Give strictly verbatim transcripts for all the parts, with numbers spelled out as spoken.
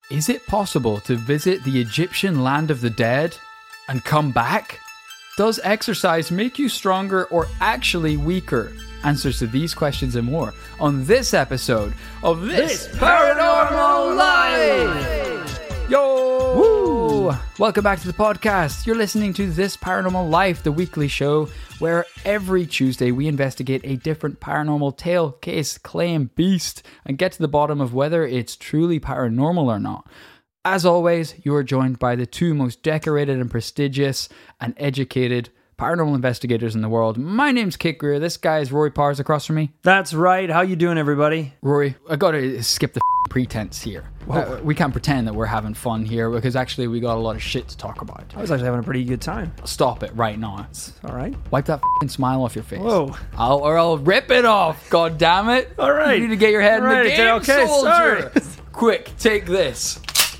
Is it possible to visit the Egyptian land of the dead and come back? Does exercise make you stronger or actually weaker? Answers to these questions and more on this episode of This, this Paranormal Life! Yo! Woo! Welcome back to the podcast. You're listening to This Paranormal Life, the weekly show where every Tuesday we investigate a different paranormal tale, case, claim, beast, and get to the bottom of whether it's truly paranormal or not. As always, you are joined by the two most decorated and prestigious and educated paranormal investigators in the world. My name's Kit Greer. This guy is Rory Powers across from me. That's right. How you doing, everybody? Rory, I gotta skip the f- pretense here. Uh, we can't pretend that we're having fun here because actually we got a lot of shit to talk about. I was actually having a pretty good time. Stop it right now. It's all right. Wipe that f***ing smile off your face. Whoa. I'll, or I'll rip it off. God damn it. All right. You need to get your head all in right. the game, okay. soldier. Sorry. Quick, take this.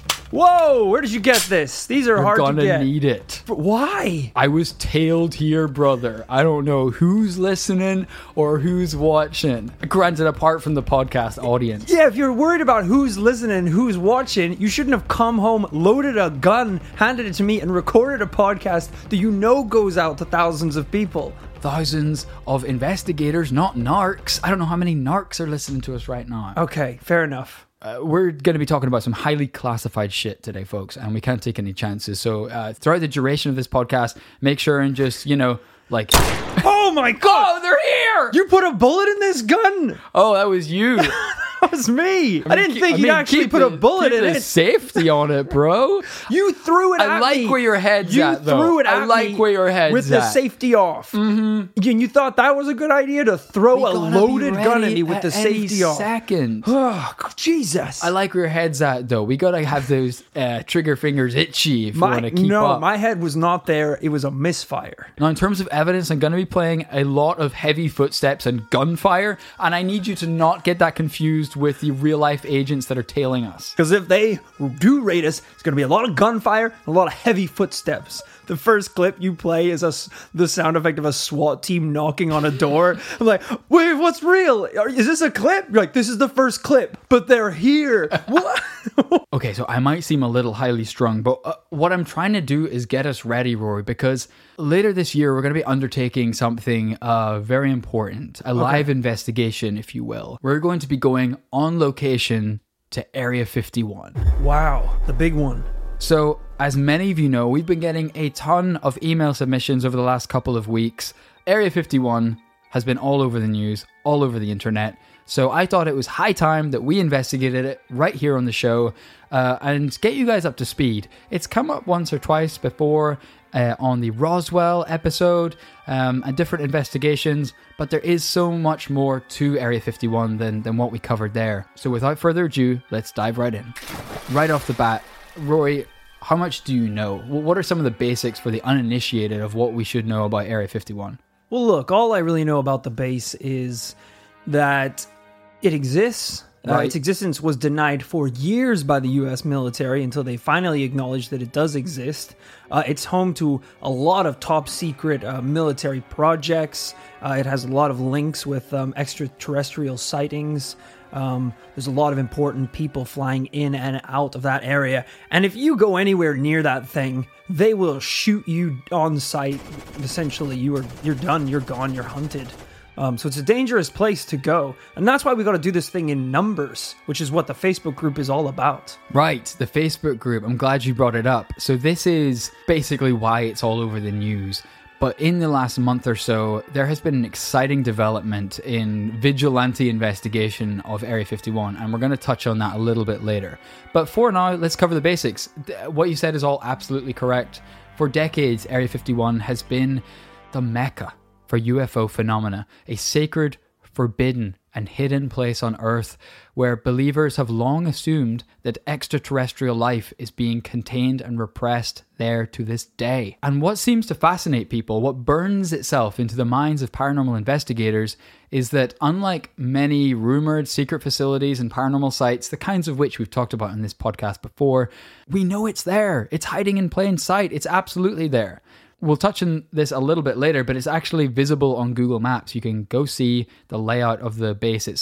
Whoa, where did you get this? These are You're hard to gonna get. need it. But why? I was tailed here, brother. I don't know who's listening or who's watching. Granted, apart from the podcast audience. Yeah, if you're worried about who's listening, who's watching, you shouldn't have come home, loaded a gun, handed it to me, and recorded a podcast that you know goes out to thousands of people. Thousands of investigators, not narcs. I don't know how many narcs are listening to us right now. Okay, fair enough. Uh, we're going to be talking about some highly classified shit today, folks, and we can't take any chances. So uh, throughout the duration of this podcast, make sure and just, you know, like... Oh my god! Oh, they're here! You put a bullet in this gun? Oh, that was you. That was me. I, mean, I didn't keep, think I you'd mean, actually put the, a bullet in the it. Safety on it, bro. You threw it I at like me. where your head's you at, though. You threw it at I like me where your head's with at. the safety off. Mm-hmm. And you thought that was a good idea to throw We a loaded gun at me with the safety off. Second. Oh, Jesus. I like where your head's at, though. We gotta have those uh, trigger fingers itchy if my, we want to keep no, up. my head was not there. It was a misfire. Now, in terms of evidence, I'm going to be playing a lot of heavy footsteps and gunfire, and I need you to not get that confused with the real-life agents that are tailing us. Because if they do raid us, it's going to be a lot of gunfire and a lot of heavy footsteps. The first clip you play is a, the sound effect of a SWAT team knocking on a door. I'm like, wait, what's real? Is this a clip? You're like, this is the first clip, but they're here. What? Okay, so I might seem a little highly strung, but uh, what I'm trying to do is get us ready, Rory, because later this year, we're going to be undertaking something uh, very important, a okay. live investigation, if you will. We're going to be going on location to Area fifty-one. Wow, the big one. So, as many of you know, we've been getting a ton of email submissions over the last couple of weeks. Area fifty-one has been all over the news, all over the internet. So I thought it was high time that we investigated it right here on the show uh, and get you guys up to speed. It's come up once or twice before uh, on the Roswell episode um, and different investigations, but there is so much more to Area fifty-one than, than what we covered there. So without further ado, let's dive right in. Right off the bat, Rory, how much do you know? What are some of the basics for the uninitiated of what we should know about Area fifty-one? Well, look, all I really know about the base is that it exists. Right. Uh, its existence was denied for years by the U S military until they finally acknowledged that it does exist. Uh, it's home to a lot of top secret uh, military projects. Uh, it has a lot of links with um, extraterrestrial sightings. Um, there's a lot of important people flying in and out of that area. And if you go anywhere near that thing, they will shoot you on sight. Essentially, you are you're done. You're gone. You're hunted. Um, so it's a dangerous place to go. And that's why we got to do this thing in numbers, which is what the Facebook group is all about. Right, the Facebook group. I'm glad you brought it up. So this is basically why it's all over the news. But in the last month or so, there has been an exciting development in vigilante investigation of Area fifty-one, and we're going to touch on that a little bit later. But for now, let's cover the basics. What you said is all absolutely correct. For decades, Area fifty-one has been the mecca for U F O phenomena, a sacred, forbidden, and hidden place on Earth where believers have long assumed that extraterrestrial life is being contained and repressed there to this day. And what seems to fascinate people, what burns itself into the minds of paranormal investigators, is that unlike many rumored secret facilities and paranormal sites, the kinds of which we've talked about in this podcast before, we know it's there. It's hiding in plain sight. It's absolutely there. We'll touch on this a little bit later, but it's actually visible on Google Maps. You can go see the layout of the base itself.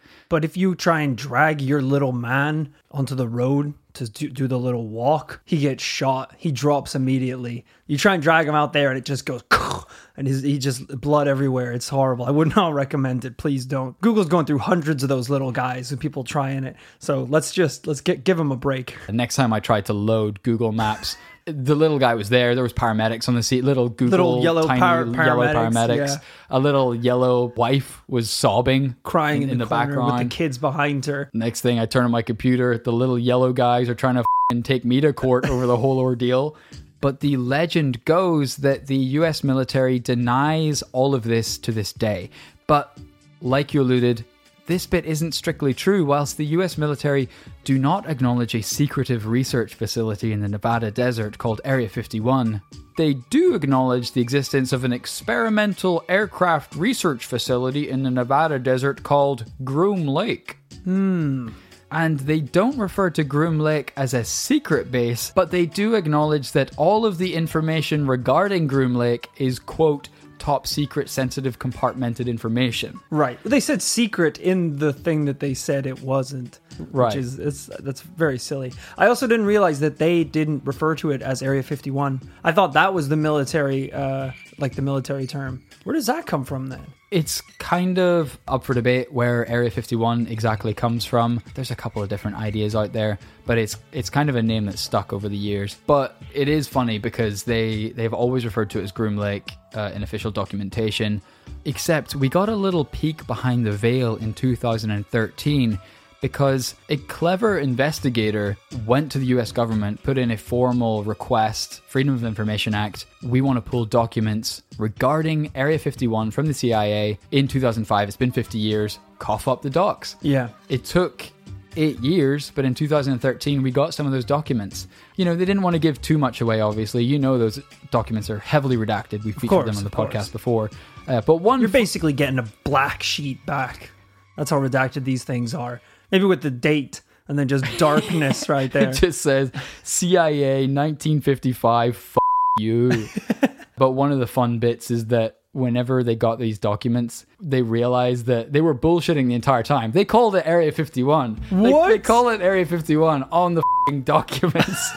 But if you try and drag your little man onto the road to do, do the little walk, he gets shot. He drops immediately. You try and drag him out there and it just goes, and his, he just blood everywhere. It's horrible. I would not recommend it. Please don't. Google's going through hundreds of those little guys and people trying it. So let's just, let's get give him a break. The next time I tried to load Google Maps, the little guy was there. There was paramedics on the seat. Little Google Little yellow tiny par- yellow paramedics, paramedics. yeah. A little yellow wife was sobbing, Crying in, in, the, the corner background. with the kids behind her. Next thing, I turn on my computer. The little yellow guys are trying to f***ing take me to court over the whole ordeal. But the legend goes that the U S military denies all of this to this day. But like you alluded, this bit isn't strictly true. Whilst the U S military do not acknowledge a secretive research facility in the Nevada desert called Area fifty-one, they do acknowledge the existence of an experimental aircraft research facility in the Nevada desert called Groom Lake. Hmm. And they don't refer to Groom Lake as a secret base, but they do acknowledge that all of the information regarding Groom Lake is, quote, top secret sensitive compartmented information. Right. They said secret in the thing that they said it wasn't. Right. Which is, it's, that's very silly. I also didn't realize that they didn't refer to it as Area fifty-one. I thought that was the military, uh, like the military term. Where does that come from then? It's kind of up for debate where Area fifty-one exactly comes from. There's a couple of different ideas out there, but it's it's kind of a name that's stuck over the years. But it is funny because they, they've always referred to it as Groom Lake uh, in official documentation, except we got a little peek behind the veil in two thousand thirteen because a clever investigator went to the U S government, put in a formal request, Freedom of Information Act. We want to pull documents regarding Area fifty-one from the C I A in two thousand five. It's been fifty years. Cough up the docs. Yeah. It took eight years, but in two thousand thirteen, we got some of those documents. You know, they didn't want to give too much away, obviously. You know those documents are heavily redacted. We featured course, them on the of course. podcast before. Uh, but one... You're basically getting a black sheet back. That's how redacted these things are. Maybe with the date and then just darkness right there. It just says C I A nineteen fifty-five, f*** you. But one of the fun bits is that whenever they got these documents, they realized that they were bullshitting the entire time. They called it Area fifty-one. What? They, they call it Area fifty-one on the f***ing documents.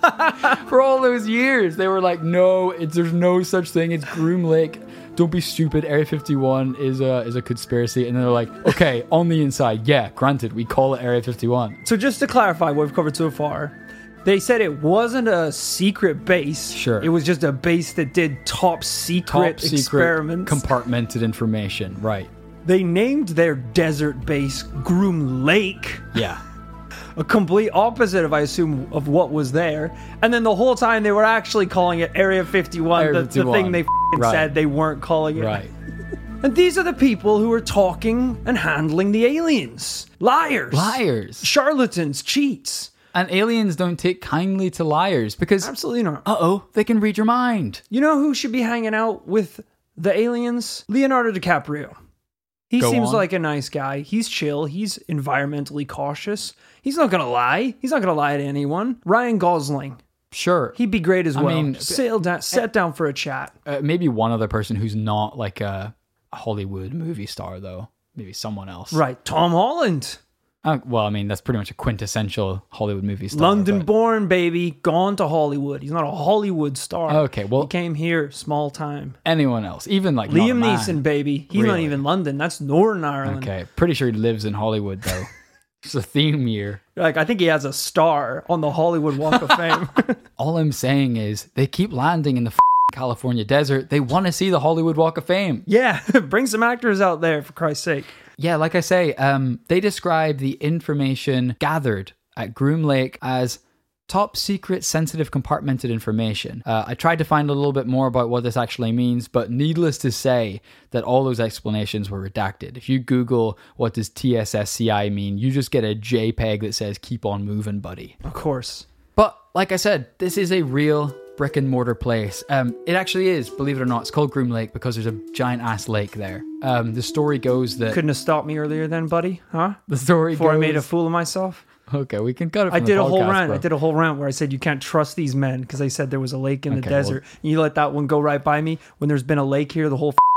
For all those years, they were like, no, it's, there's no such thing. It's Groom Lake. Don't be stupid. Area fifty-one is a, is a conspiracy. And then they're like, okay, on the inside, yeah, granted, we call it Area fifty-one. So just to clarify what we've covered so far, they said it wasn't a secret base. Sure. It was just a base that did top secret Top secret experiments. compartmented information, right. They named their desert base Groom Lake. Yeah. A complete opposite of, I assume, of what was there. And then the whole time they were actually calling it Area fifty-one, Area the, the fifty-one. thing they f***ing Right. said they weren't calling it. Right. And these are the people who are talking and handling the aliens. Liars. Liars. Charlatans. Cheats. And aliens don't take kindly to liars because, Absolutely not. uh-oh, they can read your mind. You know who should be hanging out with the aliens? Leonardo DiCaprio. He Go seems on. like a nice guy. He's chill. He's environmentally cautious. He's not going to lie. He's not going to lie to anyone. Ryan Gosling. Sure. He'd be great as I well. mean, Sail down, sit down for a chat. Uh, maybe one other person who's not like a Hollywood movie star, though. Maybe someone else. Right. Tom Holland. Uh, well, I mean, that's pretty much a quintessential Hollywood movie star. London but- born, baby. Gone to Hollywood. He's not a Hollywood star. Okay, well- He came here, small time. Anyone else. Even like not a Liam man. Neeson, baby. He's not Really? even London. That's Northern Ireland. Okay, pretty sure he lives in Hollywood, though. It's a theme year. Like, I think he has a star on the Hollywood Walk of Fame. All I'm saying is they keep landing in the f- California desert. They want to see the Hollywood Walk of Fame. Yeah, bring some actors out there, for Christ's sake. Yeah, like I say, um, they describe the information gathered at Groom Lake as top secret, sensitive, compartmented information. Uh, I tried to find a little bit more about what this actually means, but needless to say that all those explanations were redacted. If you Google what does T S S C I mean, you just get a JPEG that says keep on moving, buddy. Of course. But like I said, this is a real brick and mortar place. Um, it actually is, believe it or not. It's called Groom Lake because there's a giant ass lake there. Um, the story goes that Couldn't have stopped me earlier then, buddy. Huh? the story Before goes, I made a fool of myself. Okay, we can cut it. From I the did a whole podcast, rant. bro. I did a whole rant where I said you can't trust these men because they said there was a lake in the Okay, well- desert. And you let that one go right by me when there's been a lake here the whole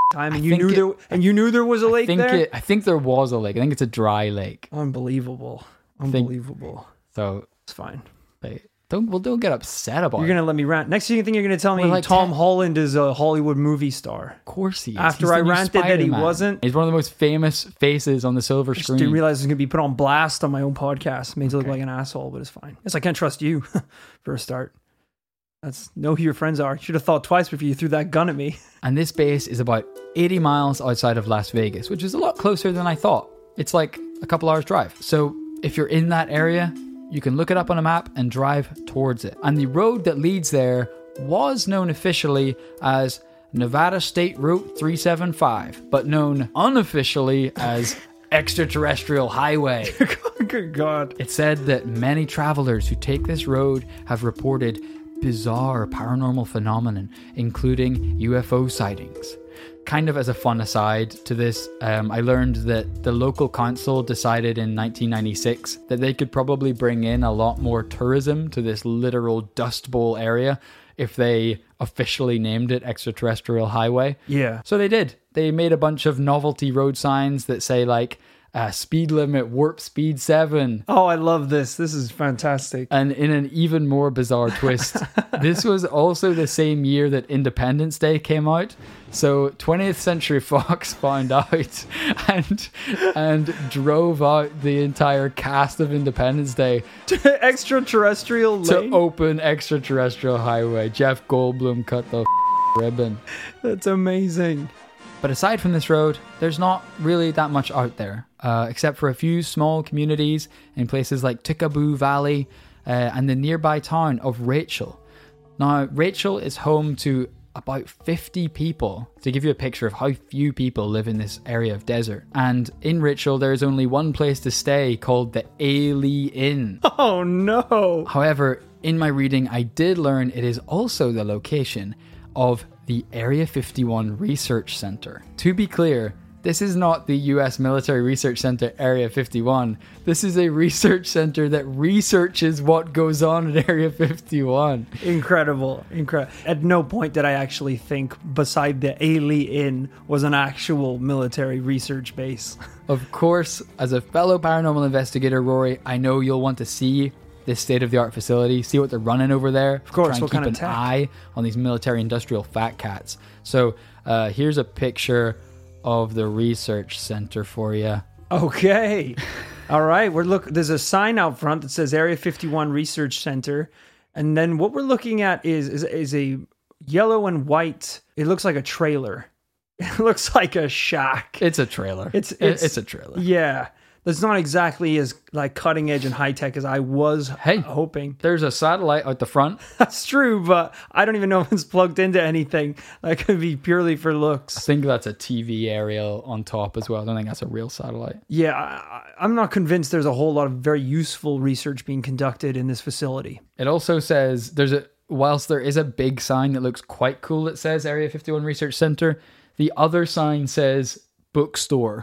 time, I and you think knew it- there and you knew there was a I lake think there. it. I think there was a lake. I think it's a dry lake. Unbelievable, unbelievable. So It's fine. like, don't well don't get upset about You're it. gonna let me rant. Next thing you think you're gonna tell me Well, like Tom ten- Holland is a Hollywood movie star. Of course he is. After He's the I new ranted that he Spider-Man. wasn't. He's one of the most famous faces on the silver Just screen. didn't realize it was gonna be put on blast on my own podcast. Made to look Okay. like an asshole, but it's fine. Yes, I can't trust you for a start. That's know who your friends are. Should have thought twice before you threw that gun at me. And this base is about eighty miles outside of Las Vegas, which is a lot closer than I thought. It's like a couple hours drive. So if you're in that area, you can look it up on a map and drive towards it. And the road that leads there was known officially as Nevada State Route three seventy-five, but known unofficially as Extraterrestrial Highway. Good God. It said that many travelers who take this road have reported bizarre paranormal phenomenon, including U F O sightings. Kind of as a fun aside to this, um, I learned that the local council decided in nineteen ninety-six that they could probably bring in a lot more tourism to this literal Dust Bowl area if they officially named it Extraterrestrial Highway. Yeah. So they did. They made a bunch of novelty road signs that say like, uh, speed limit, warp speed seven. Oh, I love this. This is fantastic. And in an even more bizarre twist, this was also the same year that Independence Day came out. So twentieth Century Fox found out and and drove out the entire cast of Independence Day Extraterrestrial to lane. open Extraterrestrial Highway. Jeff Goldblum cut the ribbon. That's amazing. But aside from this road, there's not really that much out there, uh, except for a few small communities in places like Tikaboo Valley uh, and the nearby town of Rachel. Now, Rachel is home to about fifty people, to give you a picture of how few people live in this area of desert. And in Rachel, there is only one place to stay called the Ailey Inn. Oh no. However, in my reading, I did learn it is also the location of the Area fifty-one Research Center. To be clear, this is not the U S Military Research Center Area fifty-one. This is a research center that researches what goes on at Area fifty-one. Incredible. Incredible. At no point did I actually think beside the Ailey Inn was an actual military research base. Of course, as a fellow paranormal investigator, Rory, I know you'll want to see this state-of-the-art facility, see what they're running over there. Of course, try and what keep kind of an tech? eye on these military-industrial fat cats. So uh, here's a picture of the research center for you. Okay. All right. We're look there's a sign out front that says Area fifty-one Research Center. And then what we're looking at is is, is a yellow and white. It looks like a trailer. It looks like a shack. It's a trailer. It's- It- it's- it's a trailer. Yeah. That's not exactly as like cutting edge and high tech as I was Hey. hoping. There's a satellite out the front. That's true, but I don't even know if it's plugged into anything. That could be purely for I looks. think that's a T V aerial on top as well. I don't think that's a real satellite. Yeah, I, I- I'm not convinced there's a whole lot of very useful research being conducted in this facility. It also says there's a whilst there is a big sign that looks quite cool that says Area fifty-one Research Center, the other sign says bookstore.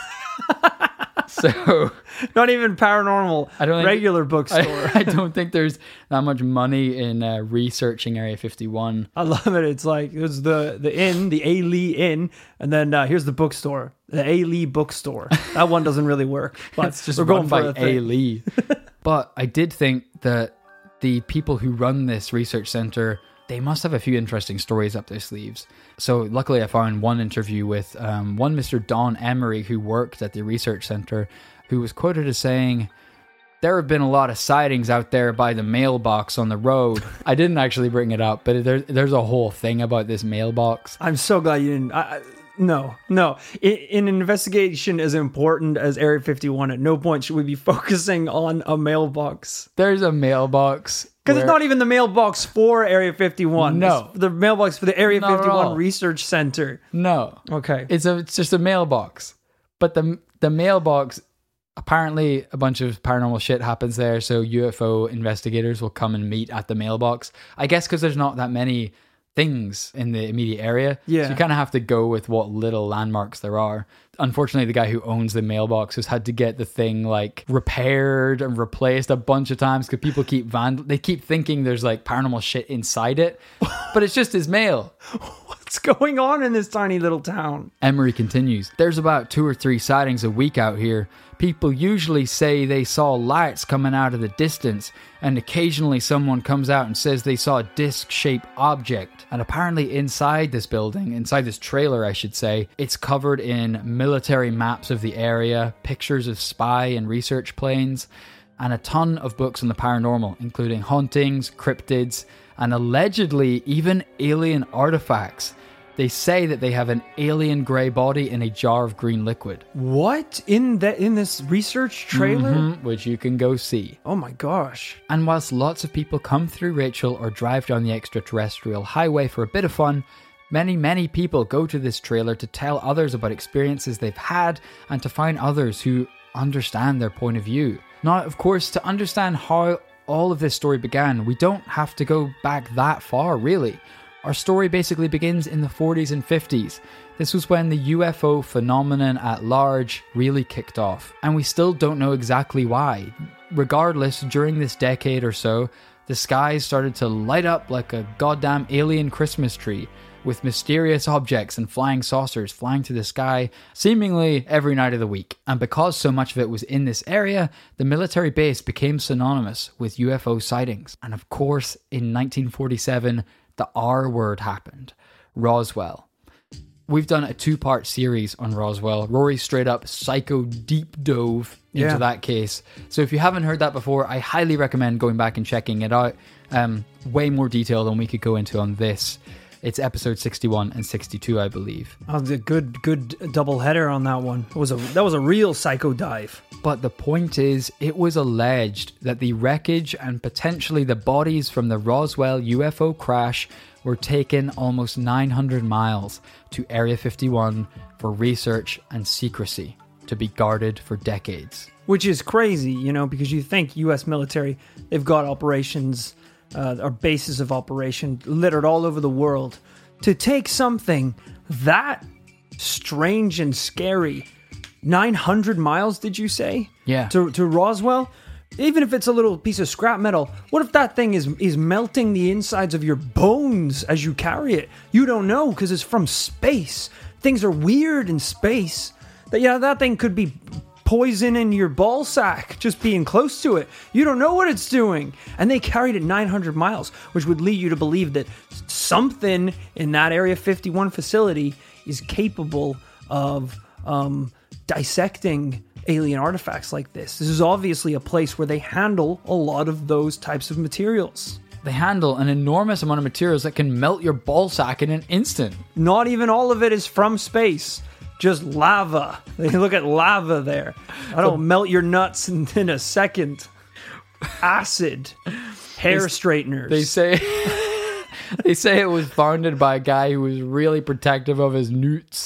So Not even paranormal, I don't think- regular bookstore. I, I don't think there's that much money in uh, researching Area fifty-one. I love it. It's like there's the the inn, the A. Lee Inn, and then uh, here's the bookstore, the A. Lee Bookstore. That one doesn't really work. But It's just we're run going by for a A. thing. Lee. But I did think that the people who run this research center, they must have a few interesting stories up their sleeves. So luckily I found one interview with um, one Mister Don Emery who worked at the research center, who was quoted as saying, "There have been a lot of sightings out there by the mailbox on the road." I didn't actually bring it up, but there, there's a whole thing about this mailbox. I'm so glad you didn't. I, I, no, no. In, in an investigation as important as Area fifty-one, at no point should we be focusing on a mailbox. There's a mailbox. Because it's where- not even the mailbox for Area fifty-one. No. It's the mailbox for the Area Not at fifty-one all. Research Center. No. Okay. It's a it's just a mailbox. But the the mailbox, apparently a bunch of paranormal shit happens there, so U F O investigators will come and meet at the mailbox. I guess because there's not that many things in the immediate area. Yeah. So you kind of have to go with what little landmarks there are. Unfortunately, the guy who owns the mailbox has had to get the thing like repaired and replaced a bunch of times because people keep vandal- they keep thinking there's like paranormal shit inside it, but it's just his mail. What's going on in this tiny little town? Emery continues, there's about two or three sightings a week out here. People usually say they saw lights coming out of the distance, and occasionally someone comes out and says they saw a disc-shaped object. And apparently inside this building, inside this trailer I should say, it's covered in military maps of the area, pictures of spy and research planes, and a ton of books on the paranormal, including hauntings, cryptids, and allegedly even alien artifacts. They say that they have an alien grey body in a jar of green liquid. What? In that in this research trailer? Mm-hmm, which you can go see. Oh my gosh. And whilst lots of people come through Rachel or drive down the extraterrestrial highway for a bit of fun, many, many people go to this trailer to tell others about experiences they've had and to find others who understand their point of view. Now, of course, to understand how all of this story began, we don't have to go back that far, really. Our story basically begins in the forties and fifties. This was when the U F O phenomenon at large really kicked off, and we still don't know exactly why. Regardless, during this decade or so, the skies started to light up like a goddamn alien Christmas tree, with mysterious objects and flying saucers flying through the sky seemingly every night of the week. And because so much of it was in this area, the military base became synonymous with U F O sightings. And of course, in nineteen forty-seven, the R word happened. Roswell. We've done a two-part series on Roswell. Rory straight up psycho deep dove into Yeah. that case. So if you haven't heard that before, I highly recommend going back and checking it out. Um, way more detail than we could go into on this. It's episode sixty-one and sixty-two, I believe. That was a good, good double header on that one. It was a that was a real psycho dive. But the point is, it was alleged that the wreckage and potentially the bodies from the Roswell U F O crash were taken almost nine hundred miles to Area fifty-one for research and secrecy to be guarded for decades. Which is crazy, you know, because you think U S military, they've got operations, uh, or bases of operation littered all over the world. To take something that strange and scary, nine hundred miles, did you say? Yeah. To, to Roswell? Even if it's a little piece of scrap metal, what if that thing is is melting the insides of your bones as you carry it? You don't know because it's from space. Things are weird in space. That yeah, that thing could be poison in your ball sack just being close to it. You don't know what it's doing. And they carried it nine hundred miles, which would lead you to believe that something in that Area fifty-one facility is capable of um, dissecting alien artifacts like this. This is obviously a place where they handle a lot of those types of materials. They handle an enormous amount of materials that can melt your ball sack in an instant. Not even all of it is from space. Just lava. They look at lava there. I don't melt your nuts in, in a second. Acid. Hair straighteners. They say they say it was founded by a guy who was really protective of his newts.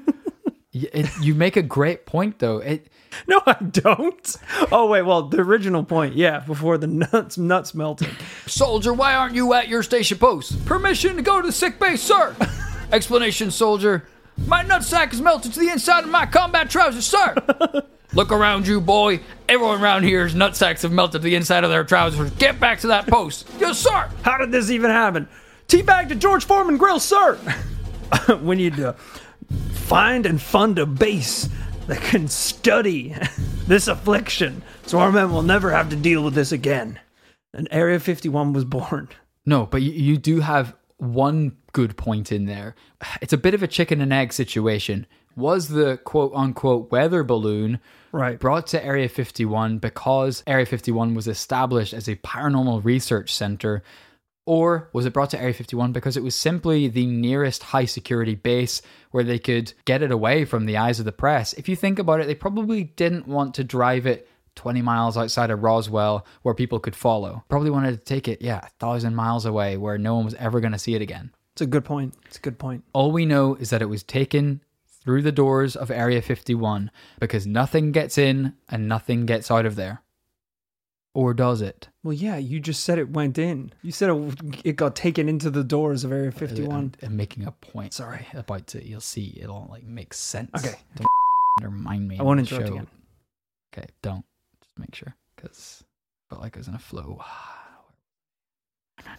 It, you make a great point, though. It No, I don't. Oh, wait, well, the original point, yeah, before the nuts nuts melted. Soldier, why aren't you at your station post? Permission to go to the sick bay, sir. Explanation, soldier. My nutsack is melted to the inside of my combat trousers, sir. Look around you, boy. Everyone around here's nutsacks have melted to the inside of their trousers. Get back to that post. Yes, sir. How did this even happen? Teabag to George Foreman Grill, sir. We need to find and fund a base that can study this affliction so our men will never have to deal with this again. And Area fifty-one was born. No, but you, you do have one good point in there. It's a bit of a chicken and egg situation. Was the quote-unquote weather balloon Right. brought to Area fifty-one because Area fifty-one was established as a paranormal research center, or was it brought to Area fifty-one because it was simply the nearest high-security base where they could get it away from the eyes of the press? If you think about it, they probably didn't want to drive it twenty miles outside of Roswell where people could follow. Probably wanted to take it, yeah, a thousand miles away where no one was ever going to see it again. It's a good point. It's a good point. All we know is that it was taken through the doors of Area fifty-one because nothing gets in and nothing gets out of there. Or does it? Well, yeah, you just said it went in. You said it, it got taken into the doors of Area fifty-one. I'm, I'm making a point. Sorry. About it. You'll see. It'll like make sense. Okay. Don't remind me. I won't of the interrupt show. again. Okay, don't. Just make sure. Because I felt like I was in a flow.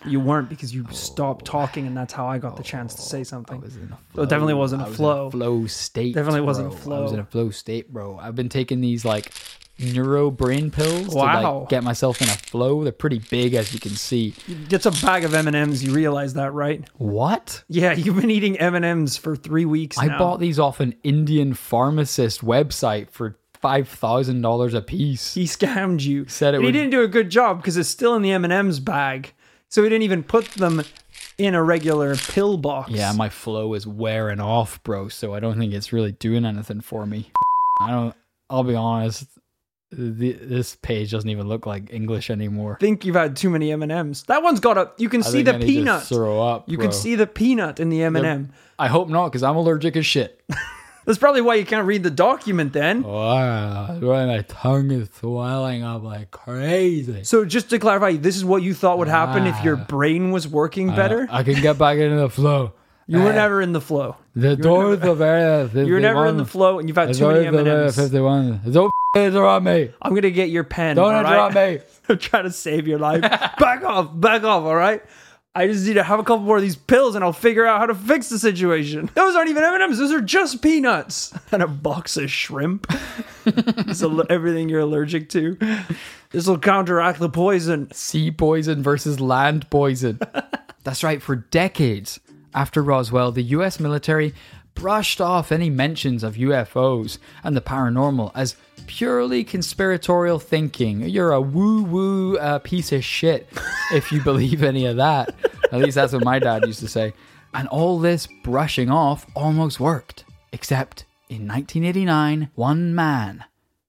You weren't, because you stopped talking, and that's how I got the chance to say something. I was in a flow. So it definitely wasn't a I was flow. in a flow state. Definitely wasn't bro. a flow. I was in a flow state, bro. I've been taking these like neuro brain pills Wow. to like get myself in a flow. They're pretty big, as you can see. It's a bag of M and M's. You realize that, right? What? Yeah, you've been eating M and M's for three weeks I now. bought these off an Indian pharmacist website for five thousand dollars a piece. He scammed you. Said it And he would- didn't do a good job, because it's still in the M and M's bag. So he didn't even put them in a regular pill box. Yeah, my flow is wearing off, bro. So I don't think it's really doing anything for me. I don't. I'll be honest. The, this page doesn't even look like English anymore. I think you've had too many M and M's. That one's got a. You can I see think the I need to peanut. throw up, You bro. can see the peanut in the M and M. I hope not, because I'm allergic as shit. That's probably why you can't read the document then. Wow, my tongue is swelling up like crazy. So just to clarify, this is what you thought would happen if your Ah. brain was working better? I can get back into the flow. you were Uh, never in the flow. The doors of Area fifty-one. You were never in the flow, and you've had The too many doors M of and Area M's. fifty-one. Don't interrupt me. I'm gonna get your pen. Don't all interrupt right? me. I'm trying to save your life. Back off, back off, all right? I just need to have a couple more of these pills, and I'll figure out how to fix the situation. Those aren't even M and M's. Those are just peanuts and a box of shrimp. It's al- everything you're allergic to. This will counteract the poison. Sea poison versus land poison. That's right. For decades after Roswell, the U S military brushed off any mentions of U F Os and the paranormal as purely conspiratorial thinking. You're a woo-woo uh, piece of shit if you believe any of that. At least that's what my dad used to say. And all this brushing off almost worked. Except in nineteen eighty-nine, one man,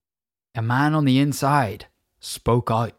a man on the inside, spoke out.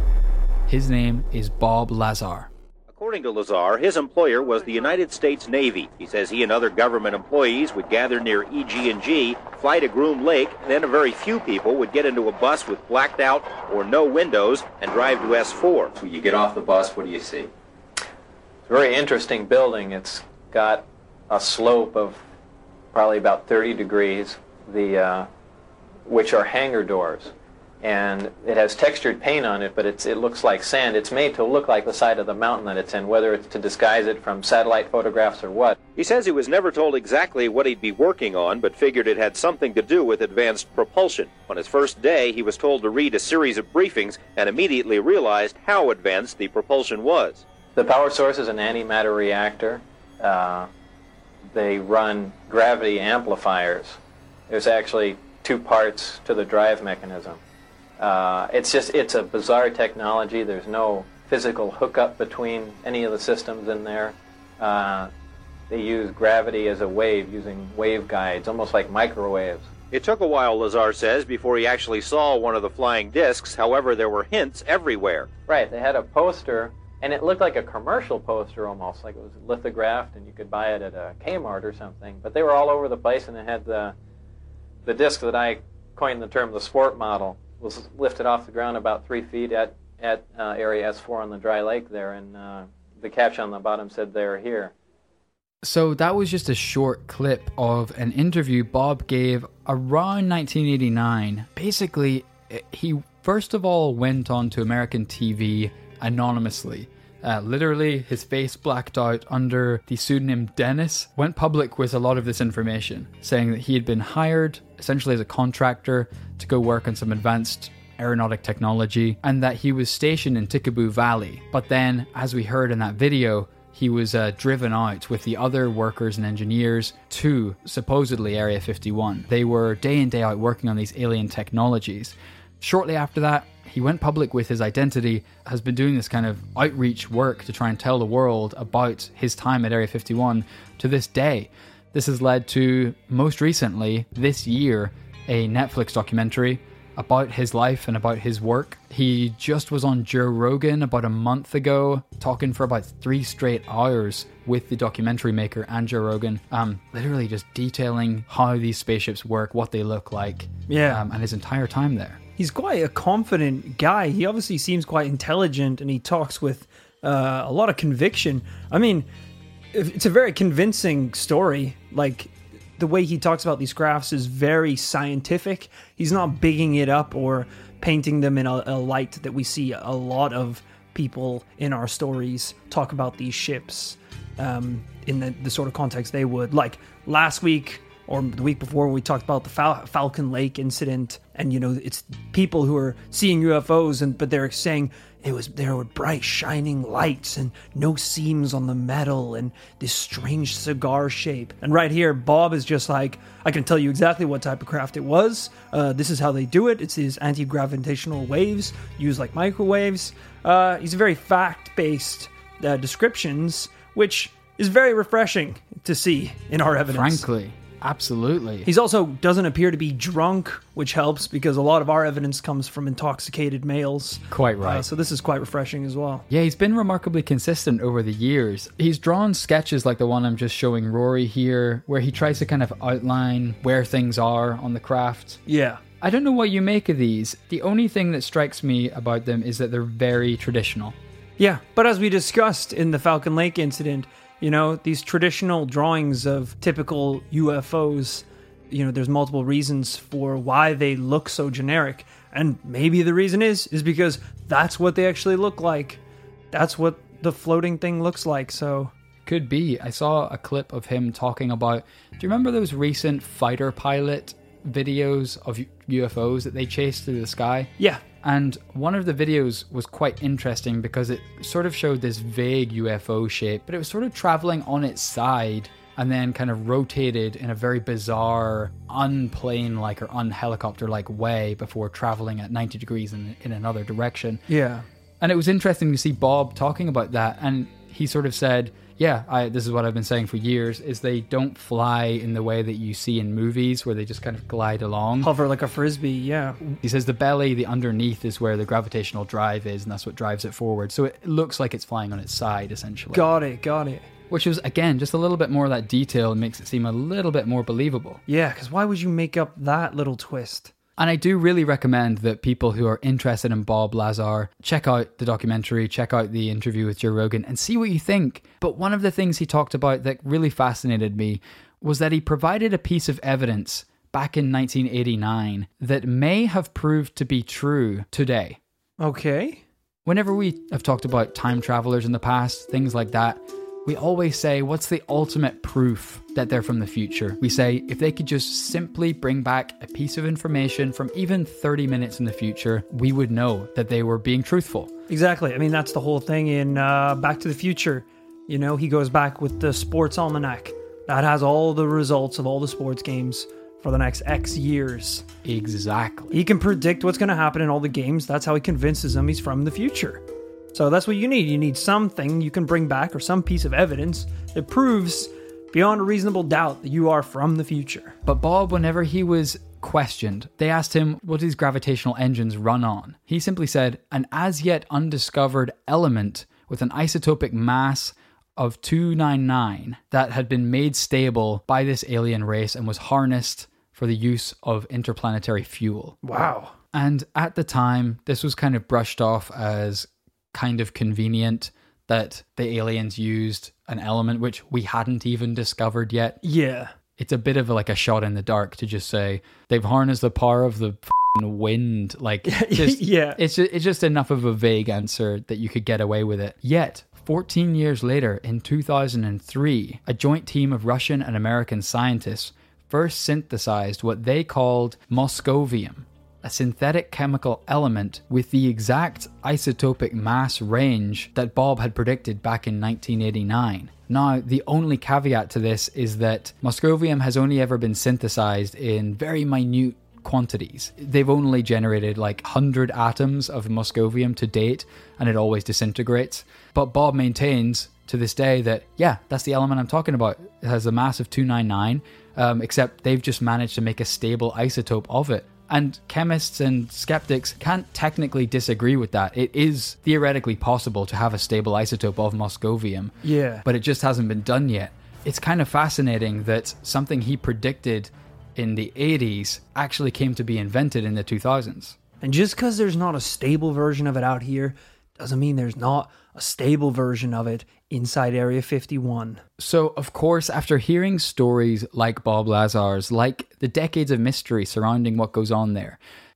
His name is Bob Lazar. According to Lazar, his employer was the United States Navy. He says he and other government employees would gather near E G and G, fly to Groom Lake, then a very few people would get into a bus with blacked out or no windows and drive to S four. When you get off the bus, what do you see? It's a very interesting building. It's got a slope of probably about thirty degrees, the uh, which are hangar doors. And it has textured paint on it, but it's, it looks like sand. It's made to look like the side of the mountain that it's in, whether it's to disguise it from satellite photographs or what. He says he was never told exactly what he'd be working on, but figured it had something to do with advanced propulsion. On his first day, he was told to read a series of briefings and immediately realized how advanced the propulsion was. The power source is an antimatter reactor. Uh, they run gravity amplifiers. There's actually two parts to the drive mechanism. Uh, it's just, it's a bizarre technology. There's no physical hookup between any of the systems in there. Uh, they use gravity as a wave, using waveguides, almost like microwaves. It took a while, Lazar says, before he actually saw one of the flying discs. However, there were hints everywhere. Right, they had a poster, and it looked like a commercial poster almost, like it was lithographed, and you could buy it at a Kmart or something. But they were all over the place, and it had the, the disc that I coined the term the sport model. Was lifted off the ground about three feet at, at uh, area S four on the dry lake there, and uh, the caption on the bottom said, "They're here." So that was just a short clip of an interview Bob gave around nineteen eighty-nine. Basically, he first of all went on to American T V anonymously. Uh, literally, his face blacked out under the pseudonym Dennis. Went public with a lot of this information, saying that he had been hired essentially as a contractor to go work on some advanced aeronautic technology, and that he was stationed in Tikaboo Valley. But then, as we heard in that video, he was uh, driven out with the other workers and engineers to supposedly Area fifty-one. They were day in, day out working on these alien technologies. Shortly after that, he went public with his identity, has been doing this kind of outreach work to try and tell the world about his time at Area fifty-one to this day. This has led to, most recently, this year, a Netflix documentary about his life and about his work. He just was on Joe Rogan about a month ago, talking for about three straight hours with the documentary maker and Joe Rogan, um, literally just detailing how these spaceships work, what they look like, Yeah. um, and his entire time there. He's quite a confident guy. He obviously seems quite intelligent, and he talks with uh, a lot of conviction. I mean, it's a very convincing story. Like, the way he talks about these crafts is very scientific. He's not bigging it up or painting them in a, a light that we see a lot of people in our stories talk about these ships um, in the, the sort of context they would. Like last week or the week before, we talked about the Fal- Falcon Lake incident, and you know, it's people who are seeing U F Os, and but they're saying it was there were bright shining lights and no seams on the metal and this strange cigar shape. And right here, Bob is just like, I can tell you exactly what type of craft it was. Uh, this is how they do it. It's these anti-gravitational waves used like microwaves. Uh, he's very fact-based uh, descriptions, which is very refreshing to see in our evidence. Frankly. Absolutely. He's also doesn't appear to be drunk, which helps because a lot of our evidence comes from intoxicated males. Quite right. Uh, so this is quite refreshing as well. Yeah, he's been remarkably consistent over the years. He's drawn sketches like the one I'm just showing Rory here, where he tries to kind of outline where things are on the craft. Yeah. I don't know what you make of these. The only thing that strikes me about them is that they're very traditional. Yeah, but as we discussed in the Falcon Lake incident, you know, these traditional drawings of typical U F Os, you know, there's multiple reasons for why they look so generic. And maybe the reason is, is because that's what they actually look like. That's what the floating thing looks like, so... Could be. I saw a clip of him talking about... Do you remember those recent fighter pilot videos of U F Os that they chased through the sky? Yeah. And one of the videos was quite interesting because it sort of showed this vague U F O shape, but it was sort of traveling on its side and then kind of rotated in a very bizarre, unplane-like or unhelicopter-like way before traveling at ninety degrees in, in another direction. Yeah. And it was interesting to see Bob talking about that, and he sort of said, yeah, I, this is what I've been saying for years, is they don't fly in the way that you see in movies where they just kind of glide along. Hover like a frisbee, yeah. He says the belly, the underneath, is where the gravitational drive is, and that's what drives it forward. So it looks like it's flying on its side, essentially. Got it, got it. Which was, again, just a little bit more of that detail and makes it seem a little bit more believable. Yeah, because why would you make up that little twist? And I do really recommend that people who are interested in Bob Lazar check out the documentary, check out the interview with Joe Rogan and see what you think. But one of the things he talked about that really fascinated me was that he provided a piece of evidence back in nineteen eighty-nine that may have proved to be true today. Okay. Whenever we have talked about time travelers in the past, things like that, we always say, what's the ultimate proof that they're from the future? We say, if they could just simply bring back a piece of information from even thirty minutes in the future, we would know that they were being truthful. Exactly. I mean, that's the whole thing in uh, Back to the Future. You know, he goes back with the sports almanac. That has all the results of all the sports games for the next X years. Exactly. He can predict what's going to happen in all the games. That's how he convinces them he's from the future. So that's what you need. You need something you can bring back or some piece of evidence that proves beyond a reasonable doubt that you are from the future. But Bob, whenever he was questioned, they asked him what his gravitational engines run on. He simply said, an as yet undiscovered element with an isotopic mass of two ninety-nine that had been made stable by this alien race and was harnessed for the use of interplanetary fuel. Wow. And at the time, this was kind of brushed off as kind of convenient that the aliens used an element which we hadn't even discovered yet. Yeah. It's a bit of like a shot in the dark to just say they've harnessed the power of the f***ing wind. Like, just, yeah. It's just, it's just enough of a vague answer that you could get away with it. Yet, fourteen years later, in two thousand three, a joint team of Russian and American scientists first synthesized what they called moscovium, a synthetic chemical element with the exact isotopic mass range that Bob had predicted back in nineteen eighty-nine. Now, the only caveat to this is that moscovium has only ever been synthesized in very minute quantities. They've only generated like one hundred atoms of moscovium to date, and it always disintegrates. But Bob maintains to this day that, yeah, that's the element I'm talking about. It has a mass of two ninety-nine, um, except they've just managed to make a stable isotope of it. And chemists and skeptics can't technically disagree with that. It is theoretically possible to have a stable isotope of moscovium, Yeah. but it just hasn't been done yet. It's kind of fascinating that something he predicted in the eighties actually came to be invented in the two thousands. And just because there's not a stable version of it out here doesn't mean there's not a stable version of it inside Area fifty-one. So, of course, after hearing stories like Bob Lazar's, like the decades of mystery surrounding what goes on there,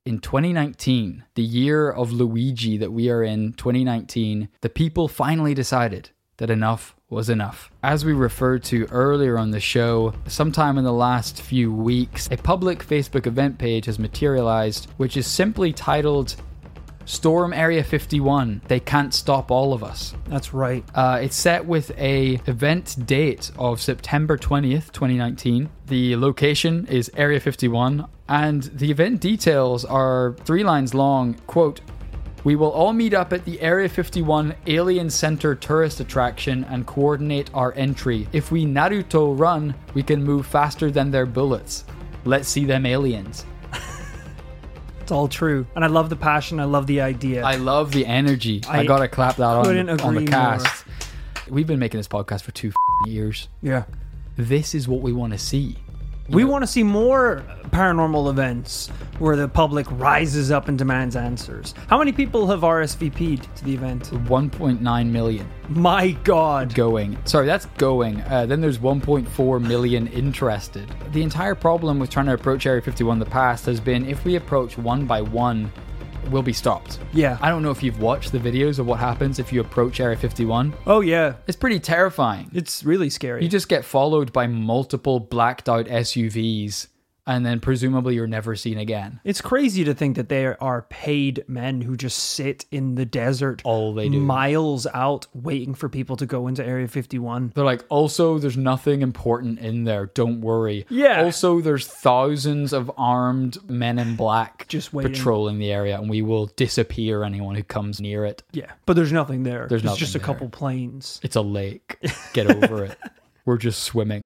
in twenty nineteen, the year of Luigi that we are in, twenty nineteen, the people finally decided that enough was enough. As we referred to earlier on the show, sometime in the last few weeks, a public Facebook event page has materialized, which is simply titled Storm Area fifty-one. They can't stop all of us. That's right. Uh, it's set with a event date of September twentieth, twenty nineteen. The location is Area fifty-one, and the event details are three lines long. Quote, "We will all meet up at the Area fifty-one Alien Center tourist attraction and coordinate our entry. If we Naruto run, we can move faster than their bullets. Let's see them aliens." It's all true. And I love the passion. I love the idea. I love the energy. I, I gotta clap that on, couldn't the- on the agree cast. We've been making this podcast for two f***ing years. Yeah. This is what we want to see. We want to see more paranormal events where the public rises up and demands answers. How many people have R S V P'd to the event? one point nine million My God. going. Sorry, that's going. Uh, then there's one point four million interested. The entire problem with trying to approach Area fifty-one in the past has been if we approach one by one, we'll be stopped. Yeah. I don't know if you've watched the videos of what happens if you approach Area fifty-one. Oh, yeah. It's pretty terrifying. It's really scary. You just get followed by multiple blacked out S U Vs, and then presumably you're never seen again. It's crazy to think that there are paid men who just sit in the desert All they do. miles out waiting for people to go into Area fifty-one. They're like, also, there's nothing important in there. Don't worry. Yeah. Also, there's thousands of armed men in black Just waiting. patrolling the area, and we will disappear anyone who comes near it. Yeah, but there's nothing there. There's It's nothing just a there. couple planes. It's a lake. Get over it. We're just swimming.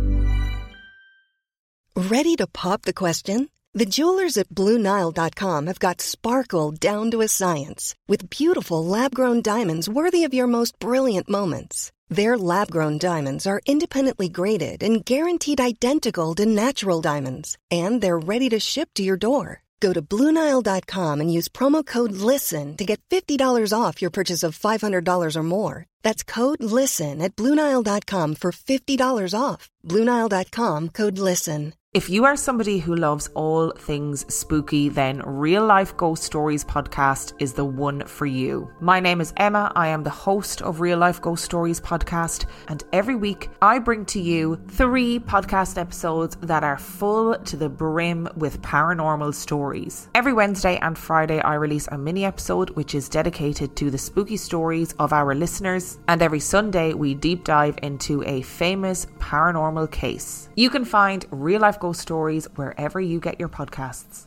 Ready to pop the question? The jewelers at Blue Nile dot com have got sparkle down to a science with beautiful lab-grown diamonds worthy of your most brilliant moments. Their lab-grown diamonds are independently graded and guaranteed identical to natural diamonds, and they're ready to ship to your door. Go to Blue Nile dot com and use promo code LISTEN to get fifty dollars off your purchase of five hundred dollars or more. That's code LISTEN at Blue Nile dot com for fifty dollars off. Blue Nile dot com, code LISTEN. If you are somebody who loves all things spooky, then Real Life Ghost Stories podcast is the one for you. My name is Emma. I am the host of Real Life Ghost Stories podcast, and every week I bring to you three podcast episodes that are full to the brim with paranormal stories. Every Wednesday and Friday I release a mini episode which is dedicated to the spooky stories of our listeners, and every Sunday we deep dive into a famous paranormal case. You can find Real Life Ghost Stories wherever you get your podcasts.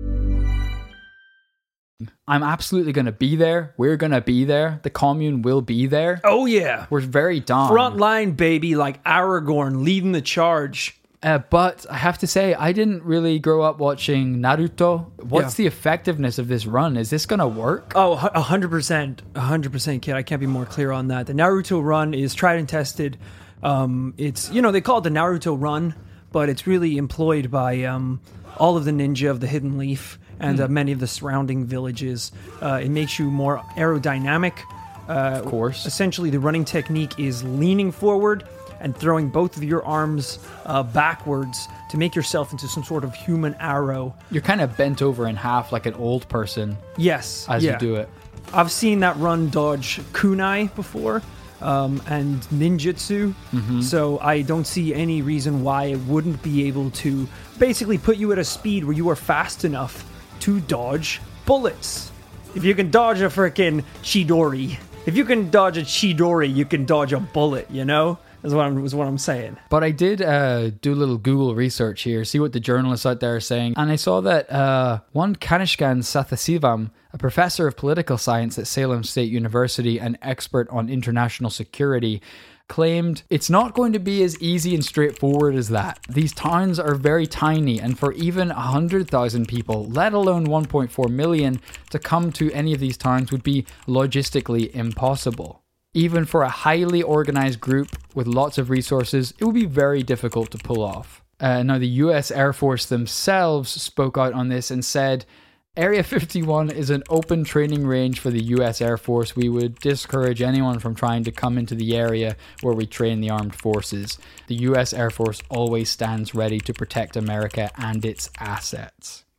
I'm absolutely going to be there. We're going to be there. The commune will be there. Oh, yeah. We're very down. Front line, baby, like Aragorn leading the charge. Uh, but I have to say, I didn't really grow up watching Naruto. What's Yeah. the effectiveness of this run? Is this going to work? Oh, one hundred percent. one hundred percent, kid. I can't be more clear on that. The Naruto run is tried and tested. Um, it's, you know, they call it the Naruto run, but it's really employed by um, all of the ninja of the Hidden Leaf and uh, many of the surrounding villages. Uh, it makes you more aerodynamic. Uh, Of course. Essentially, the running technique is leaning forward and throwing both of your arms uh, backwards to make yourself into some sort of human arrow. You're kind of bent over in half like an old person Yes. as yeah. you do it. I've seen that run dodge kunai before. Um, and ninjutsu, Mm-hmm. so I don't see any reason why it wouldn't be able to basically put you at a speed where you are fast enough to dodge bullets. If you can dodge a frickin' Chidori, if you can dodge a Chidori, you can dodge a bullet, you know? Is what I'm, is what I'm saying. But I did uh, do a little Google research here, see what the journalists out there are saying. And I saw that uh, one Kanishkan Sathasivam, a professor of political science at Salem State University and expert on international security, claimed it's not going to be as easy and straightforward as that. These towns are very tiny, and for even one hundred thousand people, let alone one point four million, to come to any of these towns would be logistically impossible. Even for a highly organized group with lots of resources, it would be very difficult to pull off. Uh, now, the U S Air Force themselves spoke out on this and said, Area fifty-one is an open training range for the U S Air Force. We would discourage anyone from trying to come into the area where we train the armed forces. The U S Air Force always stands ready to protect America and its assets.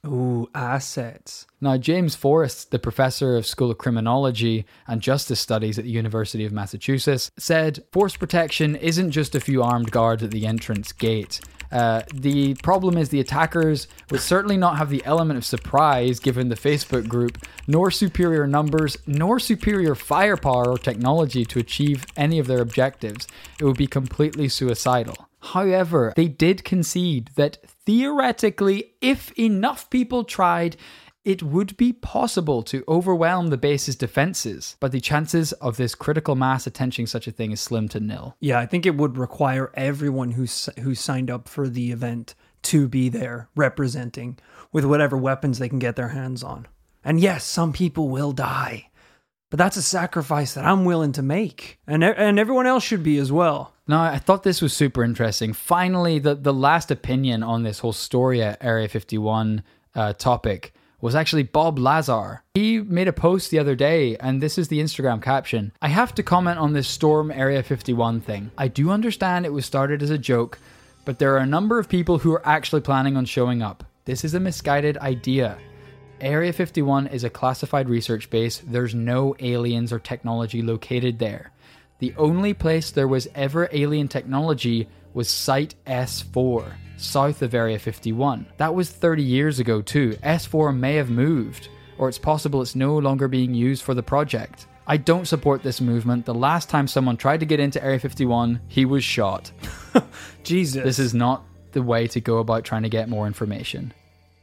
Ooh, assets. Now, James Forrest, the professor of School of Criminology and Justice Studies at the University of Massachusetts, said force protection isn't just a few armed guards at the entrance gate. Uh, the problem is the attackers would certainly not have the element of surprise given the Facebook group, nor superior numbers, nor superior firepower or technology to achieve any of their objectives. It would be completely suicidal. However, they did concede that theoretically, if enough people tried, it would be possible to overwhelm the base's defenses, but the chances of this critical mass attempting such a thing is slim to nil. Yeah, I think it would require everyone who's who signed up for the event to be there representing with whatever weapons they can get their hands on. And yes, some people will die, but that's a sacrifice that I'm willing to make, and and everyone else should be as well. No, I thought this was super interesting. Finally, the, the last opinion on this whole story at Area fifty-one uh, topic was actually Bob Lazar. He made a post the other day, and this is the Instagram caption. I have to comment on this Storm Area fifty-one thing. I do understand it was started as a joke, but there are a number of people who are actually planning on showing up. This is a misguided idea. Area fifty-one is a classified research base. There's no aliens or technology located there. The only place there was ever alien technology was Site S four, south of Area fifty-one. That was thirty years ago too. S four may have moved, or it's possible it's no longer being used for the project. I don't support this movement. The last time someone tried to get into Area fifty-one, he was shot. Jesus. This is not the way to go about trying to get more information.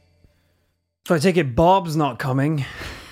So I take it Bob's not coming.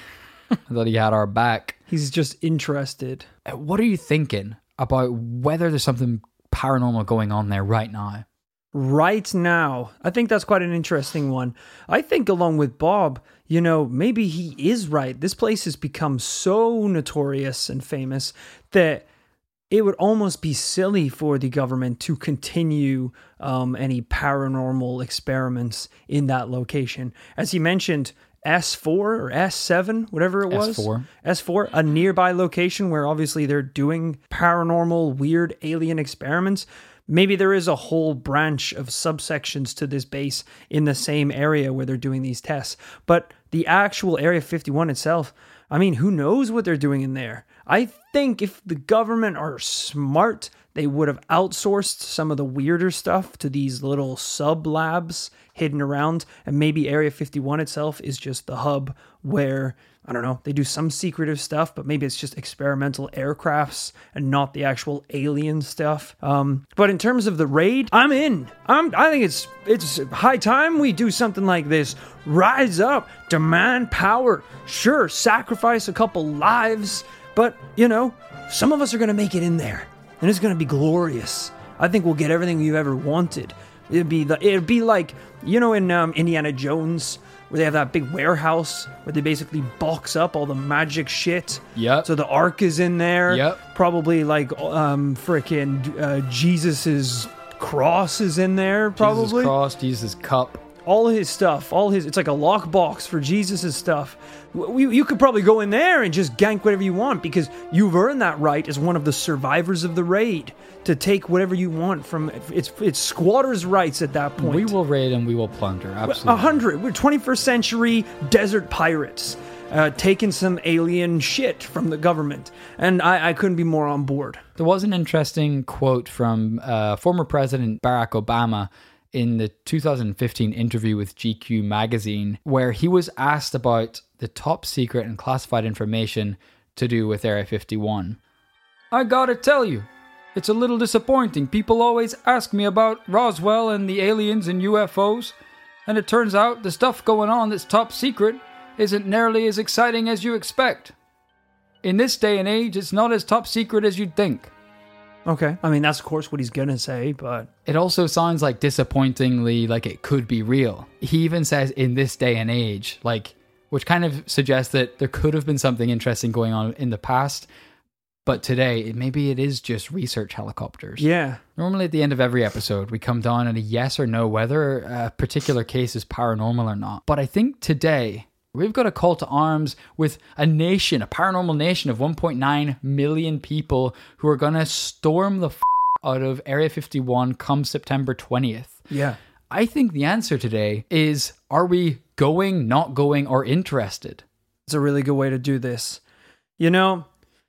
I thought he had our back. He's just interested. What are you thinking about whether there's something paranormal going on there right now? Right now, I think that's quite an interesting one. I think along with Bob, you know, maybe he is right. This place has become so notorious and famous that it would almost be silly for the government to continue um, any paranormal experiments in that location. As he mentioned, S four or S seven, whatever it was. S four. S four, a nearby location where obviously they're doing paranormal, weird alien experiments. Maybe there is a whole branch of subsections to this base in the same area where they're doing these tests. But the actual Area fifty-one itself, I mean, who knows what they're doing in there? I think if the government are smart, they would have outsourced some of the weirder stuff to these little sub-labs hidden around. And maybe Area fifty-one itself is just the hub where, I don't know, they do some secretive stuff, but maybe it's just experimental aircrafts and not the actual alien stuff. Um, but in terms of the raid, I'm in. I'm, I think it's it's high time we do something like this. Rise up, demand power. Sure, sacrifice a couple lives, but, you know, some of us are going to make it in there, and it's going to be glorious. I think we'll get everything you've ever wanted. It'd be the, it'd be like, you know, in um, Indiana Jones, where they have that big warehouse where they basically box up all the magic shit. Yep. So the Ark is in there. Yep. Probably like um, frickin' uh, Jesus's cross is in there. Probably Jesus cross, Jesus cup. all his stuff, all his, it's like a lockbox for Jesus' stuff. We, you could probably go in there and just gank whatever you want because you've earned that right as one of the survivors of the raid to take whatever you want from, it's it's squatters' rights at that point. We will raid and we will plunder, absolutely. A hundred, we're twenty-first century desert pirates uh, taking some alien shit from the government. And I, I couldn't be more on board. There was an interesting quote from uh, former President Barack Obama in the two thousand fifteen interview with G Q magazine, where he was asked about the top secret and classified information to do with Area fifty-one. I gotta tell you, it's a little disappointing. People always ask me about Roswell and the aliens and U F Os, and it turns out the stuff going on that's top secret isn't nearly as exciting as you expect. In this day and age, it's not as top secret as you'd think. Okay. I mean, that's of course what he's gonna say, but... It also sounds like disappointingly like it could be real. He even says in this day and age, like, which kind of suggests that there could have been something interesting going on in the past, but today, maybe it is just research helicopters. Yeah. Normally at the end of every episode, we come down on a yes or no whether a particular case is paranormal or not. But I think today, we've got a call to arms with a nation, a paranormal nation of one point nine million people who are going to storm the f*** out of Area fifty-one come September twentieth. Yeah. I think the answer today is, are we going, not going, or interested? It's a really good way to do this. You know,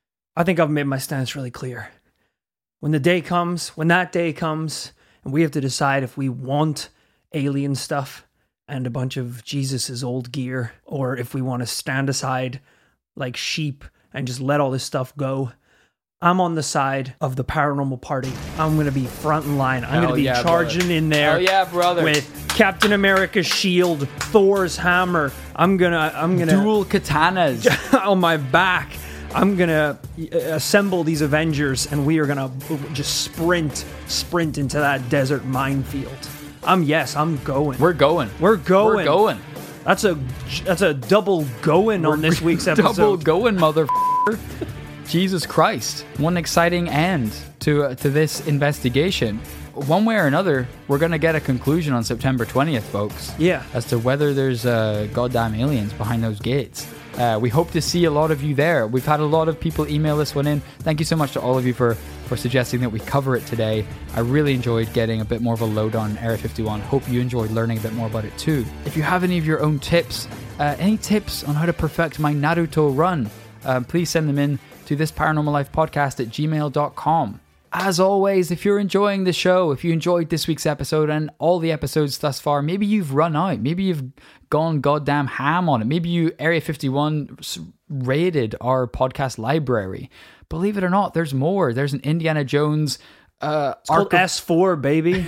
I think I've made my stance really clear. When the day comes, when that day comes, and we have to decide if we want alien stuff and a bunch of Jesus's old gear, or if we want to stand aside like sheep and just let all this stuff go, I'm on the side of the paranormal party. I'm going to be front in line. I'm going to be yeah, charging brother. in there. Hell yeah, brother. With Captain America's shield, Thor's hammer. I'm going to I'm going to Dual katanas. on my back. I'm going to assemble these Avengers and we are going to just sprint sprint into that desert minefield. I'm yes, I'm going. We're going. We're going. We're going. That's a that's a double going on this week's episode. Double going, motherfucker. Jesus Christ. One exciting end to uh, to this investigation. One way or another, we're going to get a conclusion on September twentieth, folks. Yeah. As to whether there's uh, goddamn aliens behind those gates. Uh, we hope to see a lot of you there. We've had a lot of people email this one in. Thank you so much to all of you for, for suggesting that we cover it today. I really enjoyed getting a bit more of a lowdown on Area fifty-one. Hope you enjoyed learning a bit more about it too. If you have any of your own tips, uh, any tips on how to perfect my Naruto run, um, please send them in to this paranormal life podcast at gmail dot com. As always, if you're enjoying the show, if you enjoyed this week's episode and all the episodes thus far, maybe you've run out, maybe you've gone goddamn ham on it, maybe you Area fifty-one raided our podcast library. Believe it or not, there's more. There's an Indiana Jones uh, it's called of, S four, baby.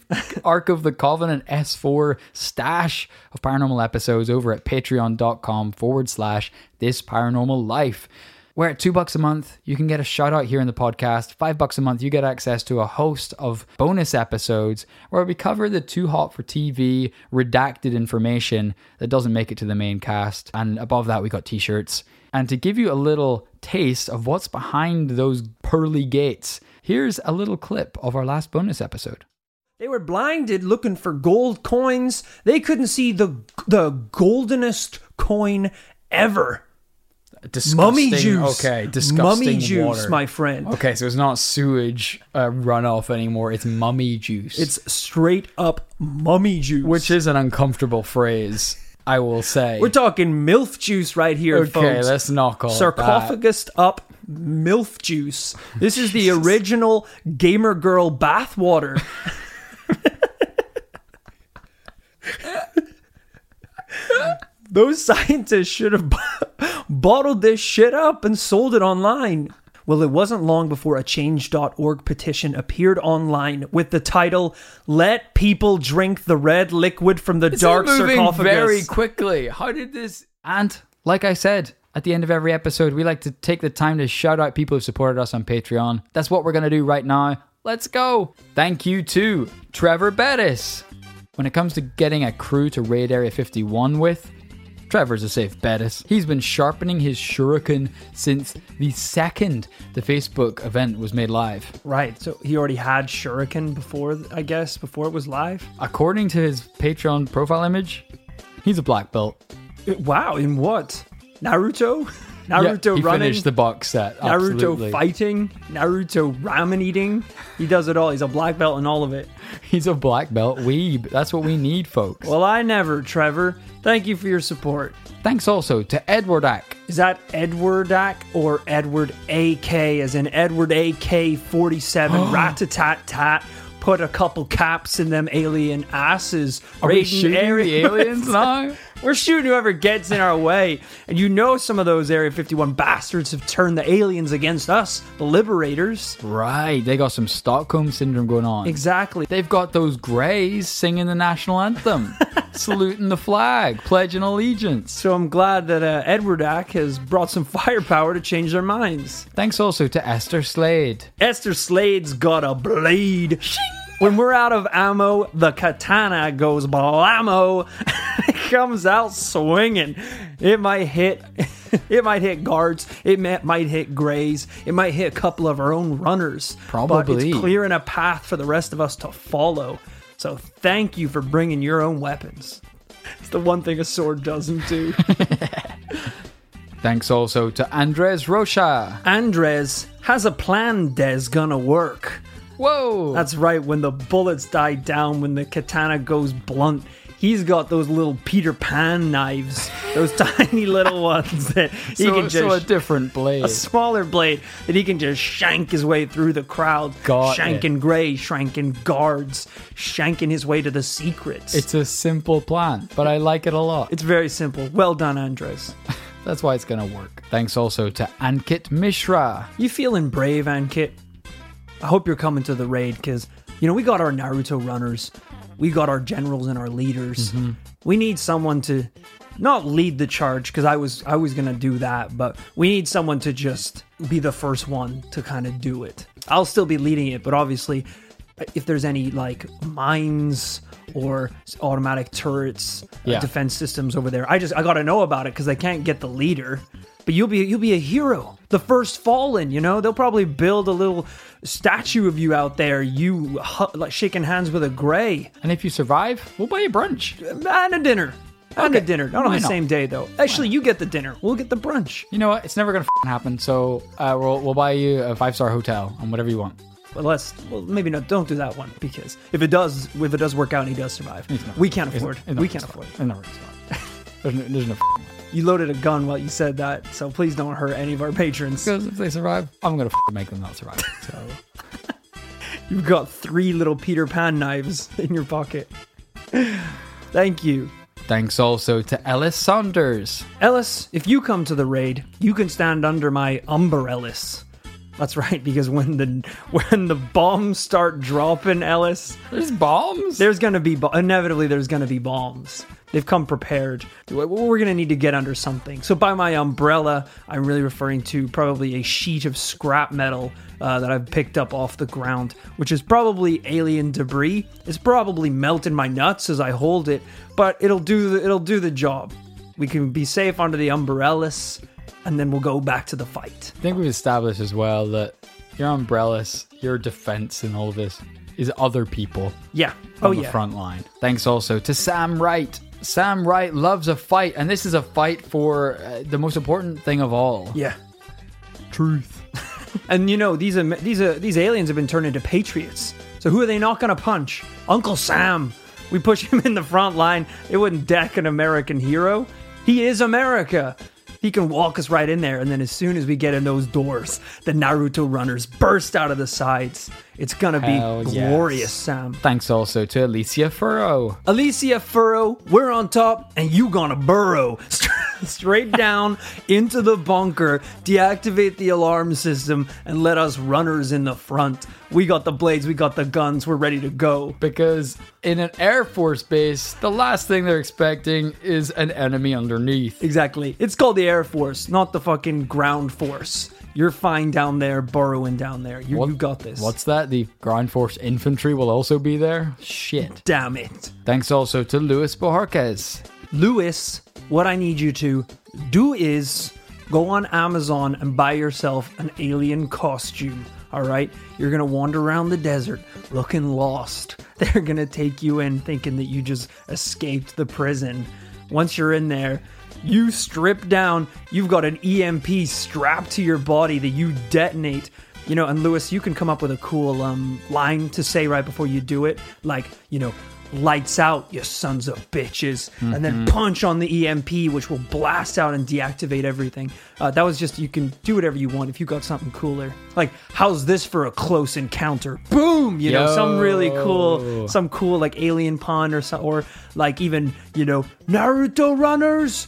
Ark of the Covenant S four stash of paranormal episodes over at patreon dot com forward slash this paranormal life. Where at two bucks a month, you can get a shout out here in the podcast. Five bucks a month, you get access to a host of bonus episodes where we cover the too hot for T V redacted information that doesn't make it to the main cast. And above that, we got t-shirts. And to give you a little taste of what's behind those pearly gates, here's a little clip of our last bonus episode. They were blinded looking for gold coins. They couldn't see the the goldenest coin ever. Disgusting. Mummy juice. Okay, disgusting Mummy juice, water. my friend. Okay, so it's not sewage uh, runoff anymore. It's mummy juice. It's straight up mummy juice. Which is an uncomfortable phrase, I will say. We're talking MILF juice right here, okay, folks. Okay, let's not call Sarcophagus it up MILF juice. This is the original Gamer Girl bathwater. Those scientists should have b- bottled this shit up and sold it online. Well, it wasn't long before a change dot org petition appeared online with the title, "Let people drink the red liquid from the this dark is moving sarcophagus." Very quickly. How did this... And, like I said, at the end of every episode, we like to take the time to shout out people who supported us on Patreon. That's what we're going to do right now. Let's go. Thank you to Trevor Bettis. When it comes to getting a crew to raid Area fifty-one with, Trevor's a safe Bettis. He's been sharpening his shuriken since the second the Facebook event was made live. Right, so he already had shuriken before, I guess, before it was live? According to his Patreon profile image, he's a black belt. Wow, in what? Naruto? Naruto yeah, he running? finished the box set. Naruto Absolutely. fighting? Naruto ramen eating? He does it all. He's a black belt in all of it. He's a black belt weeb. That's what we need, folks. Well, I never, Trevor. Thank you for your support. Thanks also to Edward Ack. Is that Edward Ack or Edward A K, as in Edward A K forty-seven, rat-a-tat-tat, put a couple caps in them alien asses. Are we raiding shooting area- the aliens now? We're shooting whoever gets in our way. And you know some of those Area fifty-one bastards have turned the aliens against us, the liberators. Right, they got some Stockholm Syndrome going on. Exactly. They've got those greys singing the national anthem, saluting the flag, pledging allegiance. So I'm glad that uh, Edward Ack has brought some firepower to change their minds. Thanks also to Esther Slade. Esther Slade's got a blade. When we're out of ammo, the katana goes blammo. It comes out swinging. It might hit, it might hit guards. It may, might hit grays. It might hit a couple of our own runners. But Probably. it's clearing a path for the rest of us to follow. So thank you for bringing your own weapons. It's the one thing a sword doesn't do. Thanks also to Andres Rocha. Andres has a plan that's gonna work. Whoa! That's right, when the bullets die down, when the katana goes blunt, He's got those little Peter Pan knives, those tiny little ones that he so, can just... So a different blade. A smaller blade that he can just shank his way through the crowd. Got shanking it. Grey, shanking guards, shanking his way to the secrets. It's a simple plan, but I like it a lot. It's very simple. Well done, Andres. That's why it's going to work. Thanks also to Ankit Mishra. You feeling brave, Ankit? I hope you're coming to the raid because, you know, we got our Naruto runners. We got our generals and our leaders. Mm-hmm. We need someone to not lead the charge because I was I was going to do that. But we need someone to just be the first one to kind of do it. I'll still be leading it. But obviously, if there's any like mines or automatic turrets, yeah. uh, defense systems over there, I just I got to know about it because I can't get the leader. But you'll be you'll be a hero, the first fallen. You know, they'll probably build a little statue of you out there, you hu- like shaking hands with a Grey. And if you survive, we'll buy you brunch and a dinner, and okay. a dinner. Not Why on the not? same day though. Actually, you get the dinner. We'll get the brunch. You know what? It's never gonna f- happen. So uh, we'll we'll buy you a five star hotel and whatever you want. But let's well maybe not. Don't do that one because if it does if it does work out and he does survive, we can't afford. It's, it's we can't afford. It's never gonna survive. There's no, there's no f- You loaded a gun while you said that, so please don't hurt any of our patrons. Because if they survive, I'm gonna f- make them not survive. So you've got three little Peter Pan knives in your pocket. Thank you. Thanks also to Ellis Saunders. Ellis, if you come to the raid, you can stand under my umbrellas. That's right, because when the when the bombs start dropping, Ellis, there's bombs. There's gonna be bo- inevitably there's gonna be bombs. They've come prepared. We're gonna need to get under something. So by my umbrella, I'm really referring to probably a sheet of scrap metal uh, that I've picked up off the ground, which is probably alien debris. It's probably melting my nuts as I hold it, but it'll do the, it'll do the job. We can be safe under the umbrellas. And then we'll go back to the fight. I think we've established as well that your umbrellas, your defense in all of this is other people. Yeah. On oh, the yeah. front line. Thanks also to Sam Wright. Sam Wright loves a fight, and this is a fight for uh, the most important thing of all. Yeah. Truth. And you know, these are, these are, these aliens have been turned into patriots. So who are they not going to punch? Uncle Sam. We push him in the front line. They wouldn't deck an American hero. He is America. He can walk us right in there, and then as soon as we get in those doors, the Naruto runners burst out of the sides. It's gonna be Hell glorious, yes. Sam. Thanks also to Alicia Furrow. Alicia Furrow, we're on top, and you gonna burrow straight down into the bunker, deactivate the alarm system, and let us runners in the front. We got the blades, we got the guns, we're ready to go. Because in an Air Force base, the last thing they're expecting is an enemy underneath. Exactly. It's called the Air Force, not the fucking ground force. You're fine down there, burrowing down there. You, What- you got this. What's that? The ground force infantry will also be there? Shit. Damn it. Thanks also to Luis Bojarquez. Lewis, what I need you to do is go on Amazon and buy yourself an alien costume. All right? You're going to wander around the desert looking lost. They're going to take you in thinking that you just escaped the prison. Once you're in there, you strip down. You've got an E M P strapped to your body that you detonate. You know, and Lewis, you can come up with a cool um, line to say right before you do it. Like, you know, lights out, you sons of bitches. Mm-hmm. And then punch on the E M P, which will blast out and deactivate everything. Uh, that was just, you can do whatever you want if you got something cooler. Like, how's this for a close encounter? Boom! You know, Yo. some really cool, some cool like alien pun or some, or like even, you know, Naruto runners,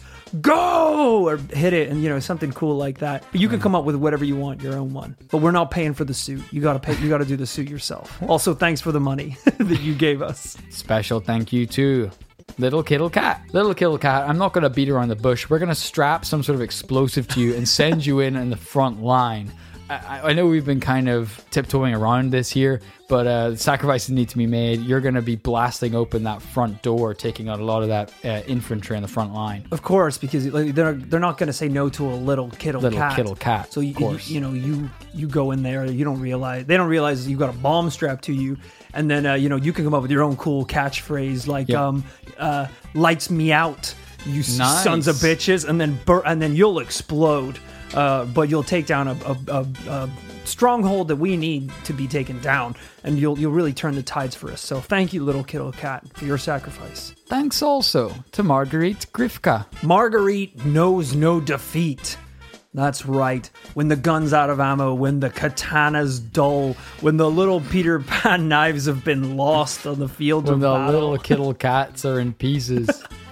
go! Or hit it, and you know, something cool like that. But you can come up with whatever you want, your own one. But we're not paying for the suit. You gotta pay, you gotta do the suit yourself. Also, thanks for the money that you gave us. Special thank you to Little Kittle Cat. Little Kittle Cat, I'm not going to beat around the bush. We're going to strap some sort of explosive to you and send you in in the front line. I, I know we've been kind of tiptoeing around this here, but uh, sacrifices need to be made. You're going to be blasting open that front door, taking out a lot of that uh, infantry on the front line. Of course, because like, they're they're not going to say no to a little kittle Little cat. Kittle Cat, So you, of course. you you know you you go in there, you don't realize they don't realize you got a bomb strapped to you, and then uh, you know you can come up with your own cool catchphrase like Yep. um uh lights me out, you Nice. sons of bitches, and then bur- and then you'll explode. uh, but you'll take down a, a, a, a stronghold that we need to be taken down, and you'll you'll really turn the tides for us. So thank you, little Kittle Cat, for your sacrifice. Thanks also to Marguerite Grifka. Marguerite knows no defeat. That's right. When the gun's out of ammo, when the katana's dull, when the little Peter Pan knives have been lost on the field When of the battle, little Kittle Cats are in pieces.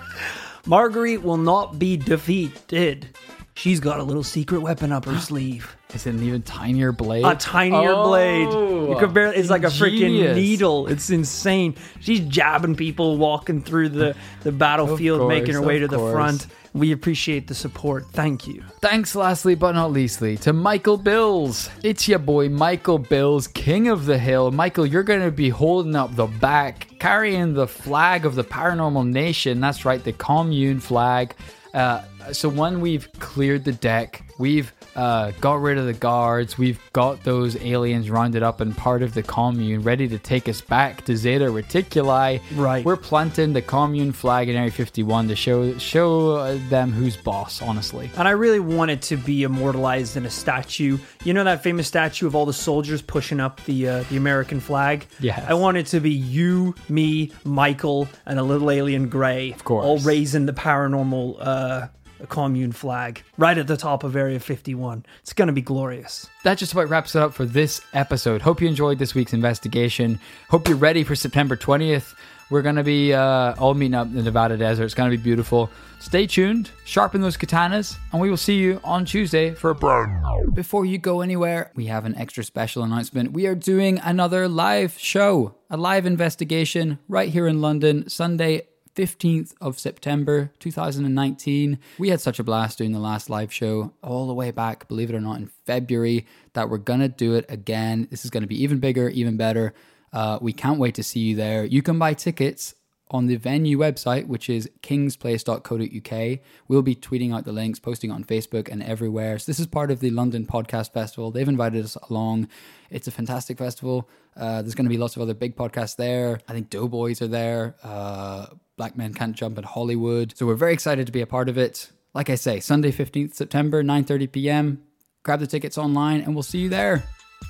Marguerite will not be defeated. She's got a little secret weapon up her sleeve. Is it an even tinier blade? A tinier Oh, blade. You could barely, it's like a freaking ingenious. needle. It's insane. She's jabbing people walking through the, the battlefield, Of course, making her way to of the course. front. We appreciate the support. Thank you. Thanks lastly but not leastly to Michael Bills. It's your boy Michael Bills, King of the Hill. Michael, you're going to be holding up the back, carrying the flag of the Paranormal Nation. That's right, the commune flag. Uh, so when we've cleared the deck, we've uh, got rid of the guards, we've got those aliens rounded up and part of the commune, ready to take us back to Zeta Reticuli. Right. We're planting the commune flag in Area fifty-one to show show them who's boss, honestly. And I really want it to be immortalized in a statue. You know that famous statue of all the soldiers pushing up the uh, the American flag? Yes. I want it to be you, me, Michael, and a little alien Gray. Of course. All raising the paranormal uh, commune flag right at the top of Area fifty-one. It's going to be glorious. That just about wraps it up for this episode. Hope you enjoyed this week's investigation. Hope you're ready for September twentieth. We're going to be uh, all meeting up in the Nevada desert. It's going to be beautiful. Stay tuned, sharpen those katanas, and we will see you on Tuesday for a brand. Before you go anywhere, we have an extra special announcement. We are doing another live show, a live investigation right here in London, Sunday, fifteenth of September two thousand nineteen. We had such a blast doing the last live show all the way back, believe it or not, in February, that we're going to do it again. This is going to be even bigger, even better. Uh, we can't wait to see you there. You can buy tickets on the venue website, which is kingsplace dot co dot uk. We'll be tweeting out the links, posting on Facebook and everywhere. So this is part of the London Podcast Festival. They've invited us along. It's a fantastic festival. Uh, there's going to be lots of other big podcasts there. I think Doughboys are there. Uh, Black Men Can't Jump in Hollywood. So we're very excited to be a part of it. Like I say, Sunday, fifteenth September, nine thirty p.m. Grab the tickets online and we'll see you there.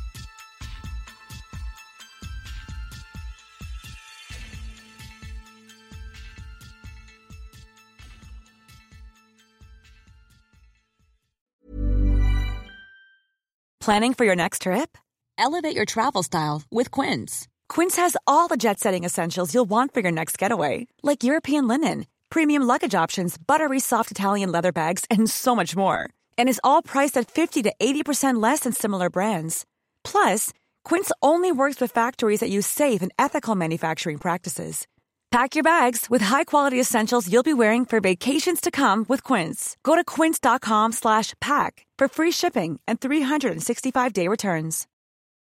Planning for your next trip? Elevate your travel style with Quince. Quince has all the jet-setting essentials you'll want for your next getaway, like European linen, premium luggage options, buttery soft Italian leather bags, and so much more. And is all priced at fifty to eighty percent less than similar brands. Plus, Quince only works with factories that use safe and ethical manufacturing practices. Pack your bags with high-quality essentials you'll be wearing for vacations to come with Quince. Go to quince dot com slash pack for free shipping and three sixty-five day returns.